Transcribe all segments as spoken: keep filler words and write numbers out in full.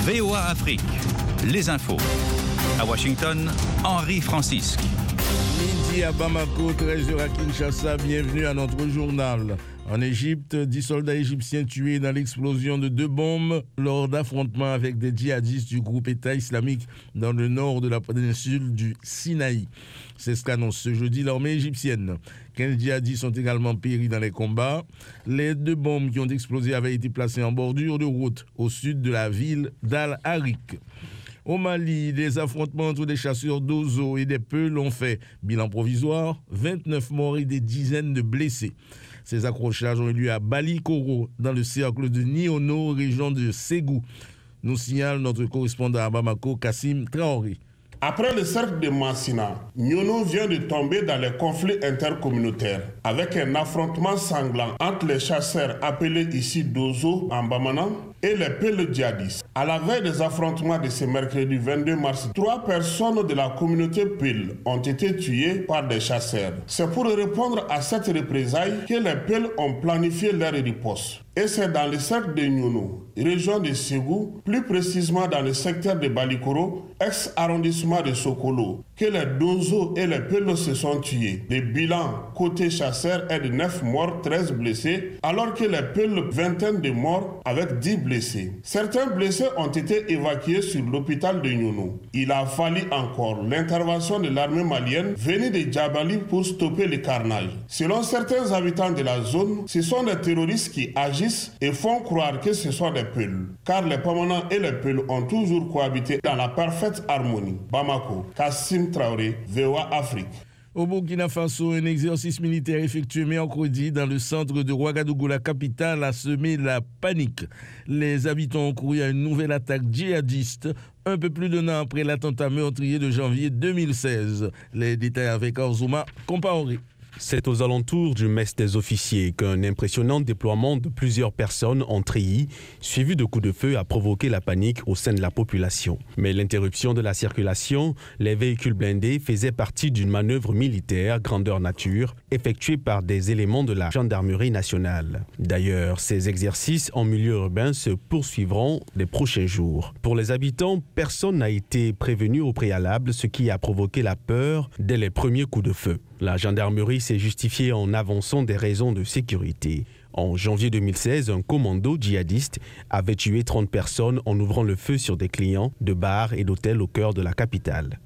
V O A Afrique, les infos. À Washington, Henri Francisque. Midi à Bamako, treize heures à Kinshasa, bienvenue à notre journal. En Égypte, dix soldats égyptiens tués dans l'explosion de deux bombes lors d'affrontements avec des djihadistes du groupe État islamique dans le nord de la péninsule du Sinaï. C'est ce qu'annonce ce jeudi l'armée égyptienne. quinze djihadistes ont également péri dans les combats. Les deux bombes qui ont explosé avaient été placées en bordure de route au sud de la ville d'Al-Harik. Au Mali, des affrontements entre des chasseurs d'oiseaux et des peuls ont fait bilan provisoire, vingt-neuf morts et des dizaines de blessés. Ces accrochages ont eu lieu à Balikoro, dans le cercle de Niono, région de Ségou. Nous signale notre correspondant à Bamako, Kassim Traoré. Après le cercle de Massina, Niono vient de tomber dans les conflits intercommunautaires avec un affrontement sanglant entre les chasseurs appelés ici Dozo en Bamana et les Peuls djihadistes. À la veille des affrontements de ce mercredi vingt-deux mars, trois personnes de la communauté Peuls ont été tuées par des chasseurs. C'est pour répondre à cette représaille que les Peuls ont planifié leur riposte. Et c'est dans le cercle de Niono, région de Ségou, plus précisément dans le secteur de Balikoro, ex-arrondissement de Sokolo, que les Dozo et les Peuls se sont tués. Le bilan côté chasseur est de neuf morts, treize blessés, alors que les Peuls, vingtaine de morts avec dix blessés. Certains blessés ont été évacués sur l'hôpital de Niono. Il a fallu encore l'intervention de l'armée malienne venue de Djabali pour stopper le carnage. Selon certains habitants de la zone, ce sont des terroristes qui agissent et font croire que ce sont des Peuls, car les Pamanans et les Peuls ont toujours cohabité dans la parfaite harmonie. Bamako, Kassim Traoré, V O A Afrique. Au Burkina Faso, un exercice militaire effectué mercredi dans le centre de Ouagadougou, la capitale, a semé la panique. Les habitants ont couru à une nouvelle attaque djihadiste un peu plus d'un an après l'attentat meurtrier de janvier deux mille seize. Les détails avec Orzouma Compaoré. C'est aux alentours du mess des officiers qu'un impressionnant déploiement de plusieurs personnes en treillis, suivi de coups de feu, a provoqué la panique au sein de la population. Mais l'interruption de la circulation, les véhicules blindés faisaient partie d'une manœuvre militaire grandeur nature effectuée par des éléments de la gendarmerie nationale. D'ailleurs, ces exercices en milieu urbain se poursuivront les prochains jours. Pour les habitants, personne n'a été prévenu au préalable, ce qui a provoqué la peur dès les premiers coups de feu. La gendarmerie s'est justifiée en avançant des raisons de sécurité. En janvier deux mille seize, un commando djihadiste avait tué trente personnes en ouvrant le feu sur des clients de bars et d'hôtels au cœur de la capitale.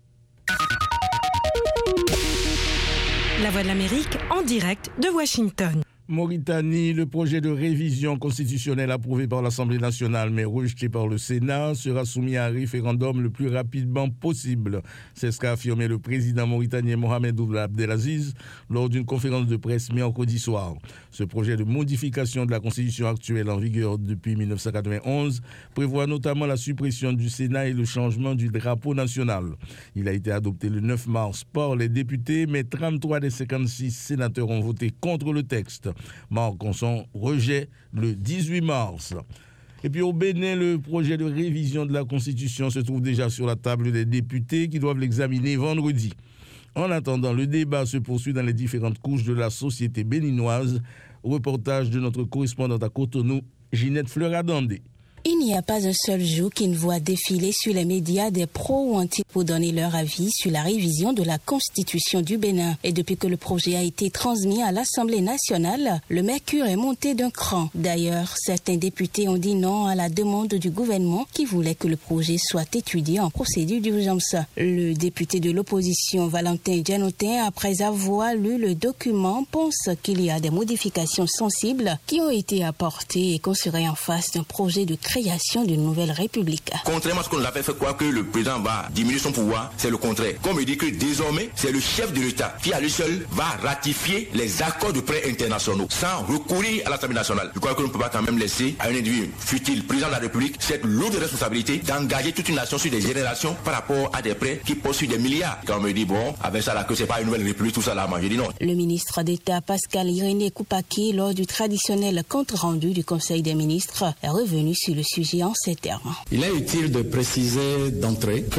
La Voix de l'Amérique en direct de Washington. Mauritanie, le projet de révision constitutionnelle approuvé par l'Assemblée nationale mais rejeté par le Sénat sera soumis à un référendum le plus rapidement possible. C'est ce qu'a affirmé le président mauritanien Mohamed Ould Abdelaziz lors d'une conférence de presse mercredi soir. Ce projet de modification de la constitution actuelle en vigueur depuis dix-neuf cent quatre-vingt-onze prévoit notamment la suppression du Sénat et le changement du drapeau national. Il a été adopté le neuf mars par les députés, mais trente-trois des cinquante-six sénateurs ont voté contre le texte, marquant son rejet le dix-huit mars. Et puis au Bénin, le projet de révision de la Constitution se trouve déjà sur la table des députés qui doivent l'examiner vendredi. En attendant, le débat se poursuit dans les différentes couches de la société béninoise. Reportage de notre correspondante à Cotonou, Ginette Fleuradandé. Il n'y a pas un seul jour qui ne voit défiler sur les médias des pros ou anti pour donner leur avis sur la révision de la Constitution du Bénin. Et depuis que le projet a été transmis à l'Assemblée nationale, le mercure est monté d'un cran. D'ailleurs, certains députés ont dit non à la demande du gouvernement qui voulait que le projet soit étudié en procédure d'urgence. Le député de l'opposition, Valentin Dianotin, après avoir lu le document, pense qu'il y a des modifications sensibles qui ont été apportées et qu'on serait en face d'un projet de création d'une nouvelle république. Contrairement à ce qu'on avait fait croire que le président va diminuer son pouvoir, c'est le contraire. Comme il dit que désormais, c'est le chef de l'État qui à lui seul va ratifier les accords de prêt internationaux sans recourir à l'Assemblée nationale. Je crois que l'on ne peut pas quand même laisser à un individu, fut-il président de la République, cette lourde responsabilité d'engager toute une nation sur des générations par rapport à des prêts qui posent sur des milliards. Quand on me dit, bon, avec ça là, que c'est pas une nouvelle république, tout ça là, moi je dis non. Le ministre d'État Pascal Irénée Koupaki, lors du traditionnel compte rendu du Conseil des ministres, est revenu sur le sujet en ces termes. Il est utile de préciser d'entrée que la Constitution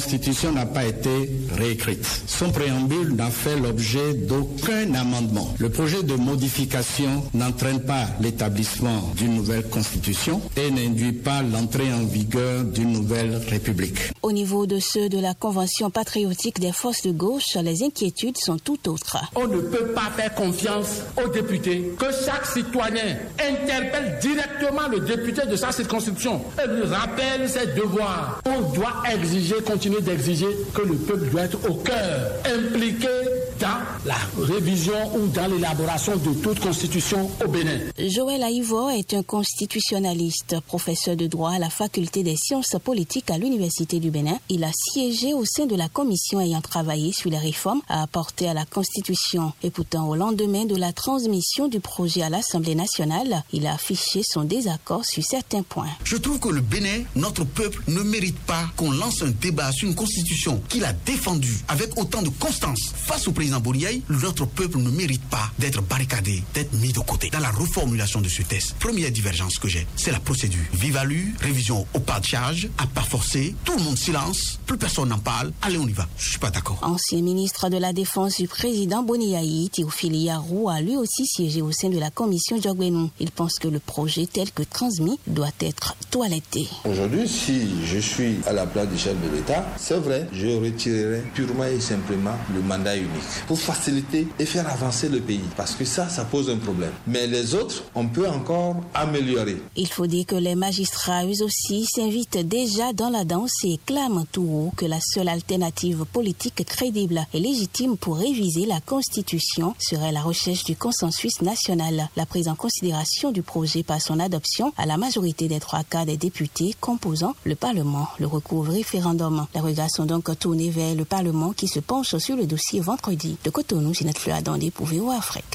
Constitution n'a pas été réécrite. Son préambule n'a fait l'objet d'aucun amendement. Le projet de modification n'entraîne pas l'établissement d'une nouvelle Constitution et n'induit pas l'entrée en vigueur d'une nouvelle République. Au niveau de ceux de la Convention patriotique des forces de gauche, les inquiétudes sont tout autres. On ne peut pas faire confiance aux députés, que chaque citoyen interpelle directement le député de sa circonscription et lui rappelle ses devoirs. On doit exiger, continuer d'exiger que le peuple doit être au cœur, impliqué dans la révision ou dans l'élaboration de toute constitution au Bénin. Joël Aïvo est un constitutionnaliste, professeur de droit à la faculté des sciences politiques à l'Université du Bénin. Il a siégé au sein de la commission ayant travaillé sur les réformes à apporter à la Constitution. Et pourtant, au lendemain de la transmission du projet à l'Assemblée nationale, il a affiché son désaccord sur certains points. Je trouve que le Bénin, notre peuple, ne mérite pas qu'on lance un débat sur une constitution qu'il a défendue avec autant de constance face au président Boniaï. Notre peuple ne mérite pas d'être barricadé, d'être mis de côté. Dans la reformulation de ce texte, première divergence que j'ai, c'est la procédure. Vive à lui, révision au pas de charge, à pas forcer, tout le monde silence, plus personne n'en parle, allez on y va. Je suis pas d'accord. Ancien ministre de la Défense du président Boniaï, Théophile Yarou a lui aussi siégé au sein de la commission Jogbenou. Il pense que le projet tel que transmis doit être toiletté. Aujourd'hui, si je suis à la place du chef de l'État, c'est vrai, je retirerai purement et simplement le mandat unique pour faciliter et faire avancer le pays. Parce que ça, ça pose un problème. Mais les autres, on peut encore améliorer. Il faut dire que les magistrats, eux aussi, s'invitent déjà dans la danse et clament tout haut que la seule alternative politique crédible et légitime pour réviser la Constitution serait la recherche du consensus national. La prise en considération du projet par son adoption à la majorité des trois quarts des députés composant le Parlement. Le recours au référendum. Les regards sont donc tournés vers le Parlement qui se penche sur le dossier vendredi. De Cotonou, Ginette Fleur-Adandé pour V O A Afrique.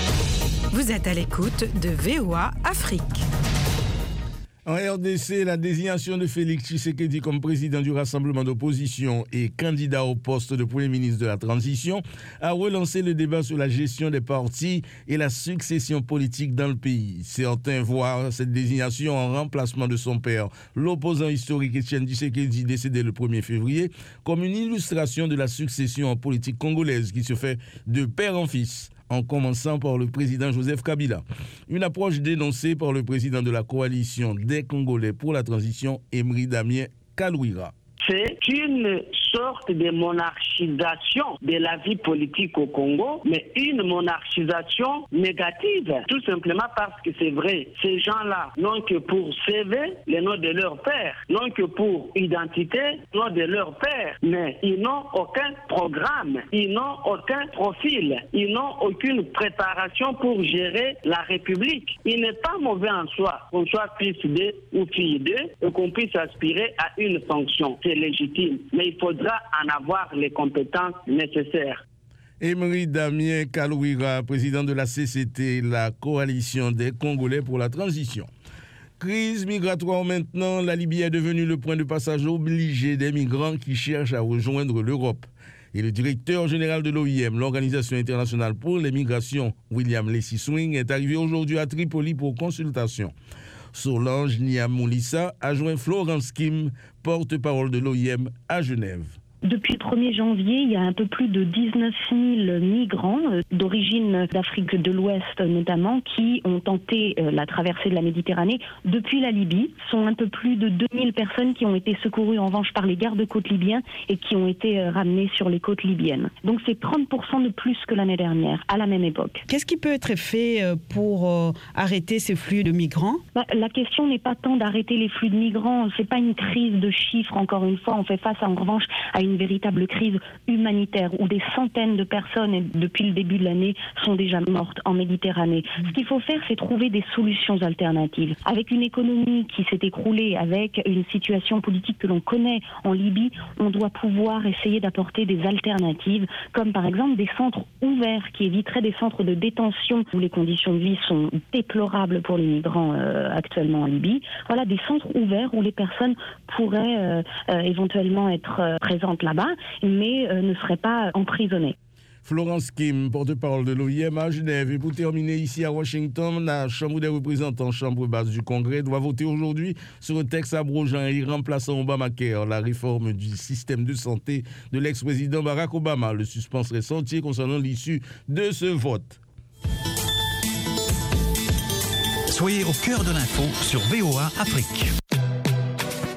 Vous êtes à l'écoute de V O A Afrique. En R D C, la désignation de Félix Tshisekedi comme président du rassemblement d'opposition et candidat au poste de Premier ministre de la transition a relancé le débat sur la gestion des partis et la succession politique dans le pays. Certains voient cette désignation en remplacement de son père, l'opposant historique Etienne Tshisekedi, décédé le premier février, comme une illustration de la succession en politique congolaise qui se fait de père en fils, en commençant par le président Joseph Kabila. Une approche dénoncée par le président de la coalition des Congolais pour la transition, Emery Damien Kalouira. C'est une sorte de monarchisation de la vie politique au Congo, mais une monarchisation négative, tout simplement parce que c'est vrai, ces gens-là n'ont que pour C V le nom de leur père, n'ont que pour identité le nom de leur père, mais ils n'ont aucun programme, ils n'ont aucun profil, ils n'ont aucune préparation pour gérer la République. Il n'est pas mauvais en soi qu'on soit fils d'eux ou fille d'eux et qu'on puisse aspirer à une fonction. C'est légitime, mais il faudra en avoir les compétences nécessaires. Emery Damien Kalouira, président de la C C T, la coalition des Congolais pour la transition. Crise migratoire maintenant, la Libye est devenue le point de passage obligé des migrants qui cherchent à rejoindre l'Europe. Et le directeur général de l'O I M, l'Organisation internationale pour les migrations, William Lessy-Swing, est arrivé aujourd'hui à Tripoli pour consultation. Solange Niamoulissa a joint Florence Kim, porte-parole de l'O I M à Genève. Depuis le premier janvier, il y a un peu plus de dix-neuf mille migrants euh, d'origine d'Afrique de l'Ouest notamment qui ont tenté euh, la traversée de la Méditerranée depuis la Libye. Ce sont un peu plus de deux mille personnes qui ont été secourues en revanche par les gardes-côtes libyens et qui ont été euh, ramenées sur les côtes libyennes. Donc c'est trente pour cent de plus que l'année dernière, à la même époque. Qu'est-ce qui peut être fait pour euh, arrêter ces flux de migrants ? Bah, la question n'est pas tant d'arrêter les flux de migrants, c'est pas une crise de chiffres, encore une fois, on fait face en revanche à une Une véritable crise humanitaire où des centaines de personnes depuis le début de l'année sont déjà mortes en Méditerranée. Ce qu'il faut faire, c'est trouver des solutions alternatives. Avec une économie qui s'est écroulée, avec une situation politique que l'on connaît en Libye, on doit pouvoir essayer d'apporter des alternatives, comme par exemple des centres ouverts qui éviteraient des centres de détention où les conditions de vie sont déplorables pour les migrants euh, actuellement en Libye. Voilà, des centres ouverts où les personnes pourraient euh, euh, éventuellement être euh, présentes là-bas, mais euh, ne seraient pas emprisonnés. Florence Kim, porte-parole de l'O I M à Genève. Et pour terminer ici à Washington, la Chambre des représentants, chambre basse du Congrès, doit voter aujourd'hui sur un texte abrogeant et remplaçant Obamacare, la réforme du système de santé de l'ex-président Barack Obama. Le suspense reste entier concernant l'issue de ce vote. Soyez au cœur de l'info sur V O A Afrique.